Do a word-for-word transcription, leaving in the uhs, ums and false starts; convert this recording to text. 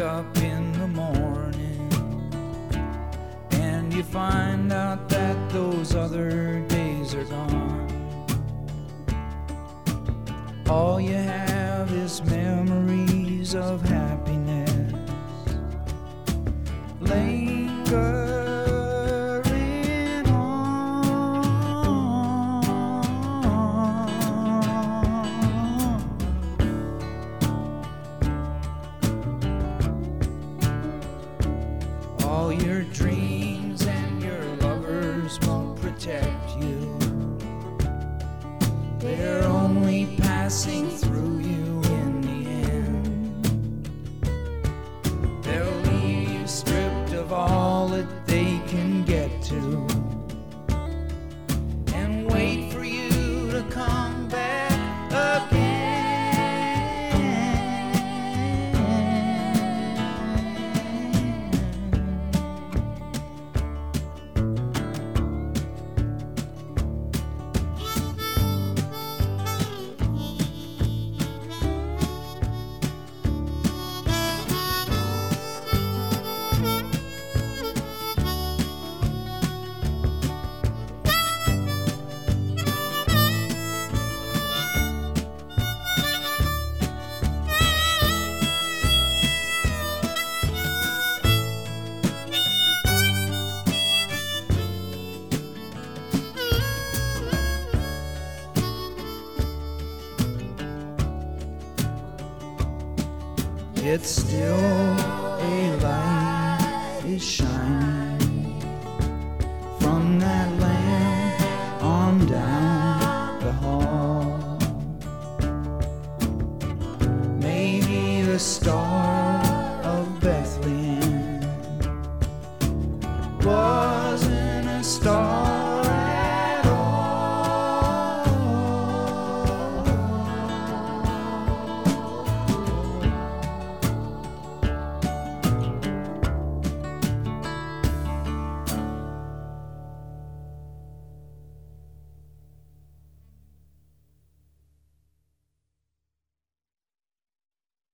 up in the morning and you find out that those other days are gone. All you have is memories of happiness lingering on. All your dreams and your lovers won't protect you. They're only passing through you in the end. They'll leave you stripped of all that they can get to and wait for you to come back again. It's still a light is shining from that lamp on down the hall. Maybe the stars